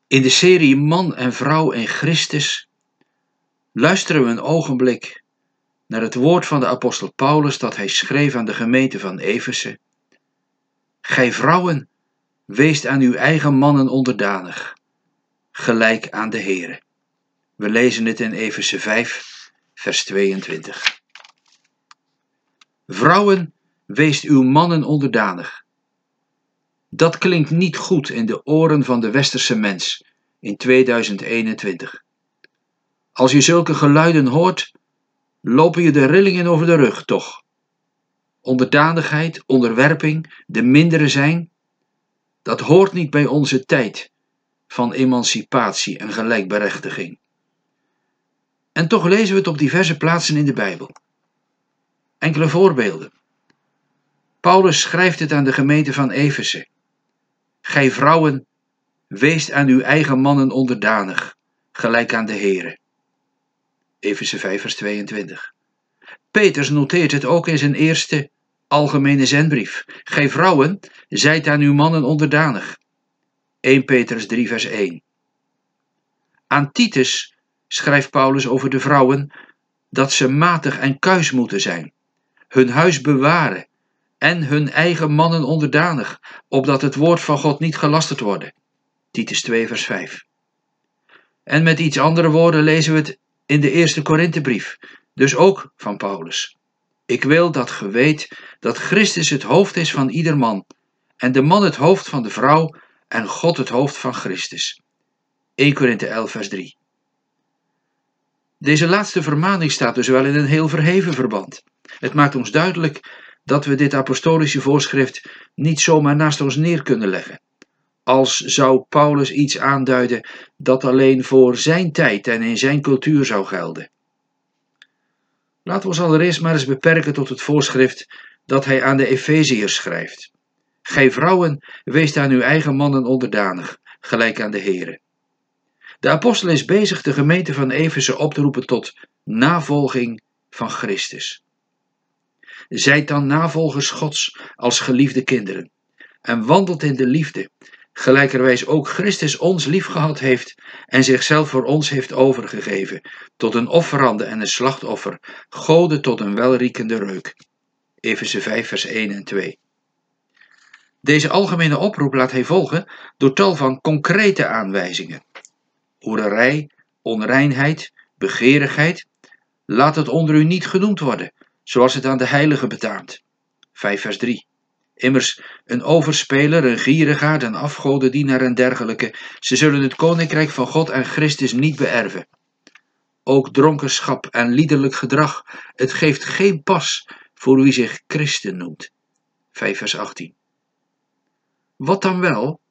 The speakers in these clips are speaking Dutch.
In de serie Man en Vrouw in Christus luisteren we een ogenblik naar het woord van de apostel Paulus dat hij schreef aan de gemeente van Efeze. Gij vrouwen, weest aan uw eigen mannen onderdanig, gelijk aan de Here. We lezen het in Efeze 5, vers 22. Vrouwen, weest uw mannen onderdanig. Dat klinkt niet goed in de oren van de westerse mens in 2021. Als je zulke geluiden hoort, lopen je de rillingen over de rug, toch? Onderdanigheid, onderwerping, de mindere zijn, dat hoort niet bij onze tijd van emancipatie en gelijkberechtiging. En toch lezen we het op diverse plaatsen in de Bijbel. Enkele voorbeelden. Paulus schrijft het aan de gemeente van Efeze. Gij vrouwen, weest aan uw eigen mannen onderdanig, gelijk aan de Here. Efeze 5 vers 22. Petrus noteert het ook in zijn eerste algemene zendbrief. Gij vrouwen, zijt aan uw mannen onderdanig. 1 Petrus 3 vers 1. Aan Titus schrijft Paulus over de vrouwen dat ze matig en kuis moeten zijn, hun huis bewaren en hun eigen mannen onderdanig, opdat het woord van God niet gelasterd worden. Titus 2 vers 5. En met iets andere woorden lezen we het in de eerste Korinthebrief, dus ook van Paulus. Ik wil dat ge weet dat Christus het hoofd is van ieder man, en de man het hoofd van de vrouw, en God het hoofd van Christus. 1 Korinthe 11 vers 3. Deze laatste vermaning staat dus wel in een heel verheven verband. Het maakt ons duidelijk dat we dit apostolische voorschrift niet zomaar naast ons neer kunnen leggen, als zou Paulus iets aanduiden dat alleen voor zijn tijd en in zijn cultuur zou gelden. Laten we ons allereerst maar eens beperken tot het voorschrift dat hij aan de Efeziërs schrijft. Gij vrouwen, weest aan uw eigen mannen onderdanig, gelijk aan de Here. De apostel is bezig de gemeente van Efeze op te roepen tot navolging van Christus. Zijt dan navolgers Gods als geliefde kinderen en wandelt in de liefde, gelijkerwijs ook Christus ons liefgehad heeft en zichzelf voor ons heeft overgegeven, tot een offerande en een slachtoffer, Gode tot een welriekende reuk. Efeze 5 vers 1 en 2. Deze algemene oproep laat hij volgen door tal van concrete aanwijzingen. Hoererij, onreinheid, begeerigheid, laat het onder u niet genoemd worden, zoals het aan de heiligen betaamt. 5 vers 3. Immers, een overspeler, een gierigaard, een afgodendienaar en dergelijke, ze zullen het koninkrijk van God en Christus niet beërven. Ook dronkenschap en liederlijk gedrag, het geeft geen pas voor wie zich christen noemt. 5 vers 18. Wat dan wel?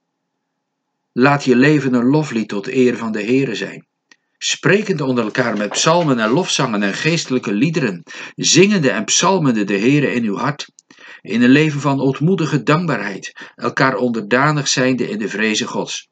Laat je leven een loflied tot eer van de Here zijn, sprekend onder elkaar met psalmen en lofzangen en geestelijke liederen, zingende en psalmende de Here in uw hart, in een leven van ootmoedige dankbaarheid, elkaar onderdanig zijnde in de vreze Gods.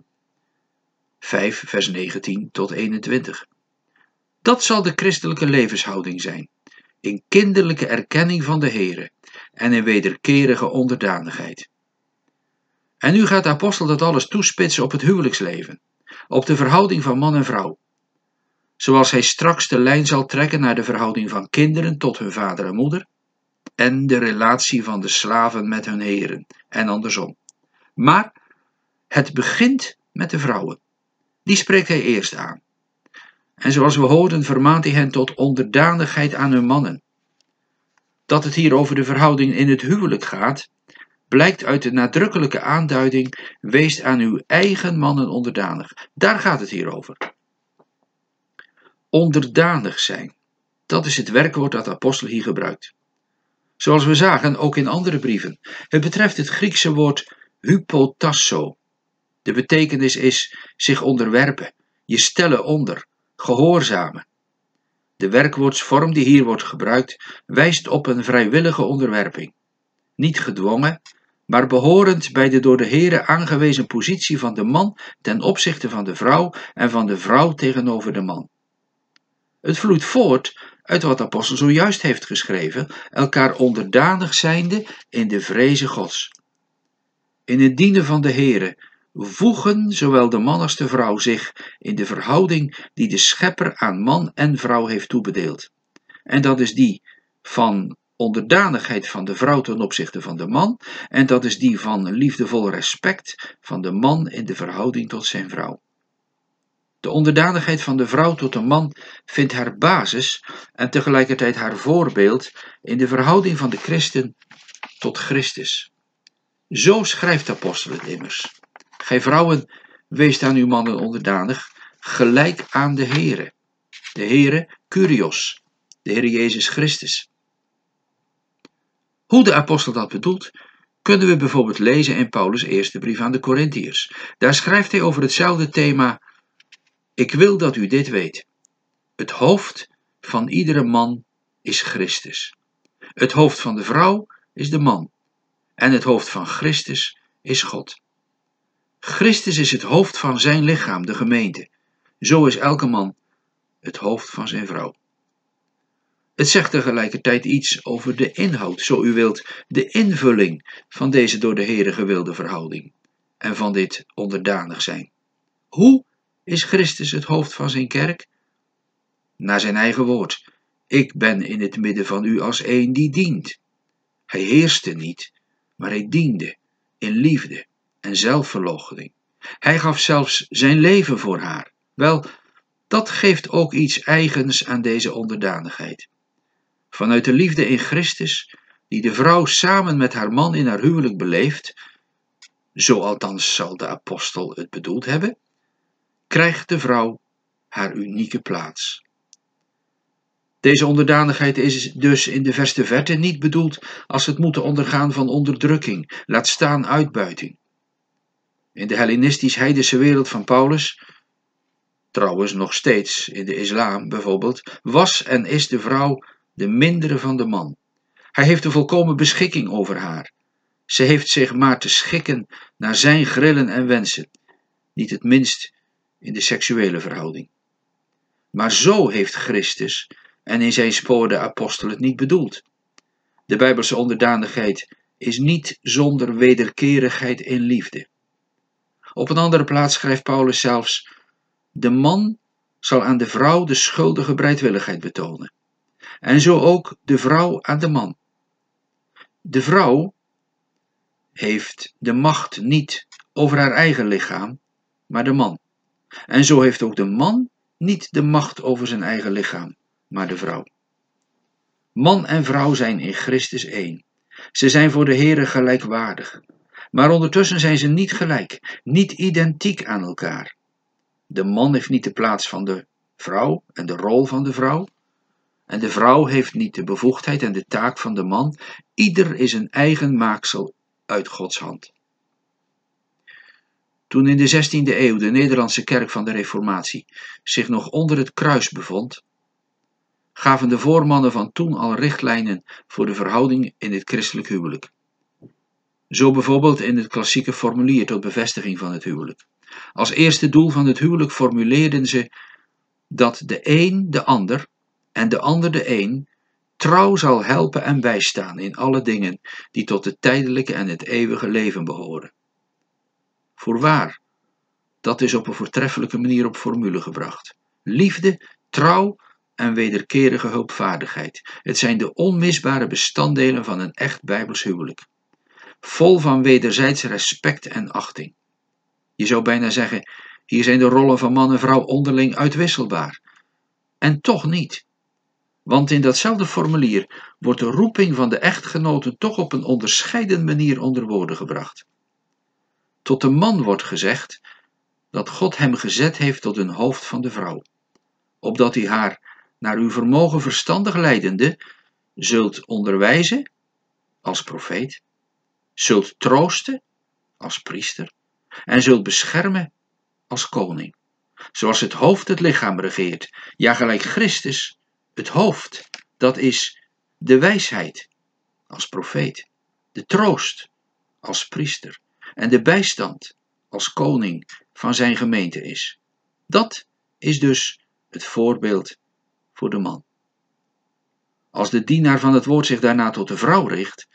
5 vers 19 tot 21. Dat zal de christelijke levenshouding zijn, in kinderlijke erkenning van de Here en in wederkerige onderdanigheid. En nu gaat de apostel dat alles toespitsen op het huwelijksleven, op de verhouding van man en vrouw. Zoals hij straks de lijn zal trekken naar de verhouding van kinderen tot hun vader en moeder, en de relatie van de slaven met hun heren, en andersom. Maar het begint met de vrouwen. Die spreekt hij eerst aan. En zoals we hoorden vermaant hij hen tot onderdanigheid aan hun mannen. Dat het hier over de verhouding in het huwelijk gaat, blijkt uit de nadrukkelijke aanduiding, weest aan uw eigen mannen onderdanig. Daar gaat het hier over. Onderdanig zijn, dat is het werkwoord dat de apostel hier gebruikt. Zoals we zagen, ook in andere brieven. Het betreft het Griekse woord hypotasso. De betekenis is zich onderwerpen, je stellen onder, gehoorzamen. De werkwoordsvorm die hier wordt gebruikt, wijst op een vrijwillige onderwerping. Niet gedwongen, maar behorend bij de door de Here aangewezen positie van de man ten opzichte van de vrouw en van de vrouw tegenover de man. Het vloeit voort uit wat de apostel zojuist heeft geschreven, elkaar onderdanig zijnde in de vreze Gods. In het dienen van de Here voegen zowel de man als de vrouw zich in de verhouding die de Schepper aan man en vrouw heeft toebedeeld. En dat is die van onderdanigheid van de vrouw ten opzichte van de man, en dat is die van liefdevol respect van de man in de verhouding tot zijn vrouw. De onderdanigheid van de vrouw tot de man vindt haar basis en tegelijkertijd haar voorbeeld in de verhouding van de christen tot Christus. Zo schrijft de apostel het immers. Gij vrouwen, weest aan uw mannen onderdanig, gelijk aan de Heere. De Heere, Kyrios, de Heer Jezus Christus. Hoe de apostel dat bedoelt, kunnen we bijvoorbeeld lezen in Paulus' eerste brief aan de Korintiërs. Daar schrijft hij over hetzelfde thema: ik wil dat u dit weet. Het hoofd van iedere man is Christus. Het hoofd van de vrouw is de man. En het hoofd van Christus is God. Christus is het hoofd van zijn lichaam, de gemeente. Zo is elke man het hoofd van zijn vrouw. Het zegt tegelijkertijd iets over de inhoud, zo u wilt, de invulling van deze door de Heere gewilde verhouding en van dit onderdanig zijn. Hoe is Christus het hoofd van zijn kerk? Naar zijn eigen woord: ik ben in het midden van u als een die dient. Hij heerste niet, maar hij diende in liefde en zelfverloochening. Hij gaf zelfs zijn leven voor haar. Wel, dat geeft ook iets eigens aan deze onderdanigheid. Vanuit de liefde in Christus, die de vrouw samen met haar man in haar huwelijk beleeft, zo althans zal de apostel het bedoeld hebben, krijgt de vrouw haar unieke plaats. Deze onderdanigheid is dus in de verste verte niet bedoeld als het moeten ondergaan van onderdrukking, laat staan uitbuiting. In de Hellenistisch-heidense wereld van Paulus, trouwens nog steeds in de islam bijvoorbeeld, was en is de vrouw de mindere van de man. Hij heeft de volkomen beschikking over haar. Ze heeft zich maar te schikken naar zijn grillen en wensen, niet het minst in de seksuele verhouding. Maar zo heeft Christus en in zijn spoor de apostel het niet bedoeld. De Bijbelse onderdanigheid is niet zonder wederkerigheid in liefde. Op een andere plaats schrijft Paulus zelfs: de man zal aan de vrouw de schuldige bereidwilligheid betonen. En zo ook de vrouw aan de man. De vrouw heeft de macht niet over haar eigen lichaam, maar de man. En zo heeft ook de man niet de macht over zijn eigen lichaam, maar de vrouw. Man en vrouw zijn in Christus één. Ze zijn voor de Heere gelijkwaardig. Maar ondertussen zijn ze niet gelijk, niet identiek aan elkaar. De man heeft niet de plaats van de vrouw en de rol van de vrouw. En de vrouw heeft niet de bevoegdheid en de taak van de man. Ieder is een eigen maaksel uit Gods hand. Toen in de 16e eeuw de Nederlandse kerk van de Reformatie zich nog onder het kruis bevond, gaven de voormannen van toen al richtlijnen voor de verhouding in het christelijk huwelijk. Zo bijvoorbeeld in het klassieke formulier tot bevestiging van het huwelijk. Als eerste doel van het huwelijk formuleerden ze dat de een de ander en de ander de een trouw zal helpen en bijstaan in alle dingen die tot het tijdelijke en het eeuwige leven behoren. Voorwaar, dat is op een voortreffelijke manier op formule gebracht. Liefde, trouw en wederkerige hulpvaardigheid. Het zijn de onmisbare bestanddelen van een echt Bijbels huwelijk. Vol van wederzijds respect en achting. Je zou bijna zeggen, hier zijn de rollen van man en vrouw onderling uitwisselbaar. En toch niet. Want in datzelfde formulier wordt de roeping van de echtgenoten toch op een onderscheiden manier onder woorden gebracht. Tot de man wordt gezegd dat God hem gezet heeft tot een hoofd van de vrouw, opdat hij haar, naar uw vermogen verstandig leidende, zult onderwijzen als profeet, zult troosten als priester en zult beschermen als koning, zoals het hoofd het lichaam regeert, ja gelijk Christus het hoofd, dat is de wijsheid als profeet, de troost als priester en de bijstand als koning van zijn gemeente is. Dat is dus het voorbeeld voor de man. Als de dienaar van het woord zich daarna tot de vrouw richt,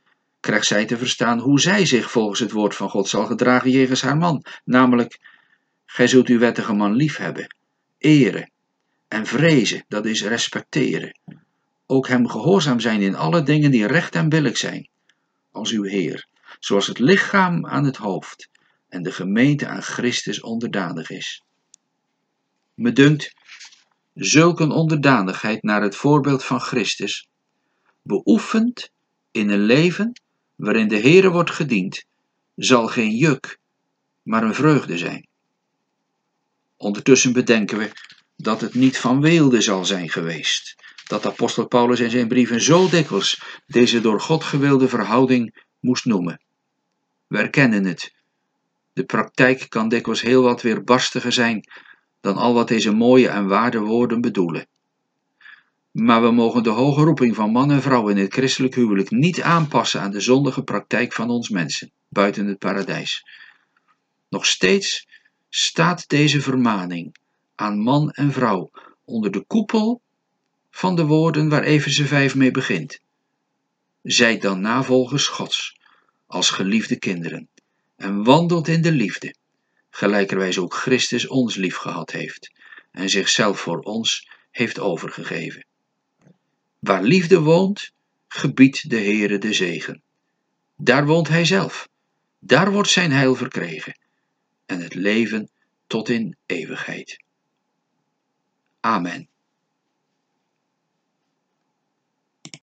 krijgt zij te verstaan hoe zij zich volgens het woord van God zal gedragen jegens haar man, namelijk: gij zult uw wettige man liefhebben, eren en vrezen, dat is respecteren. Ook hem gehoorzaam zijn in alle dingen die recht en billijk zijn, als uw Heer, zoals het lichaam aan het hoofd en de gemeente aan Christus onderdanig is. Me dunkt, zulk een onderdanigheid naar het voorbeeld van Christus, beoefend in een leven waarin de Heere wordt gediend, zal geen juk, maar een vreugde zijn. Ondertussen bedenken we dat het niet van weelde zal zijn geweest, dat apostel Paulus in zijn brieven zo dikwijls deze door God gewilde verhouding moest noemen. We erkennen het. De praktijk kan dikwijls heel wat weerbarstiger zijn dan al wat deze mooie en waarde woorden bedoelen. Maar we mogen de hoge roeping van man en vrouw in het christelijk huwelijk niet aanpassen aan de zondige praktijk van ons mensen, buiten het paradijs. Nog steeds staat deze vermaning aan man en vrouw onder de koepel van de woorden waar Efeze 5 mee begint. Zijt dan navolgers Gods, als geliefde kinderen, en wandelt in de liefde, gelijkerwijs ook Christus ons lief gehad heeft en zichzelf voor ons heeft overgegeven. Waar liefde woont, gebiedt de Heere de zegen. Daar woont hij zelf, daar wordt zijn heil verkregen en het leven tot in eeuwigheid. Amen.